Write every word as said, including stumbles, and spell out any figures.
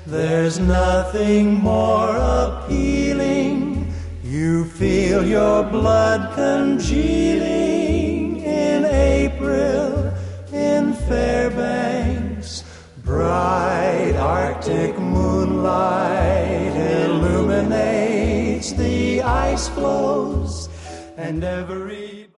There's nothing more appealing. You feel your blood congealing in April in Fairbanks. Bright Arctic moonlight illuminates the ice floes, and every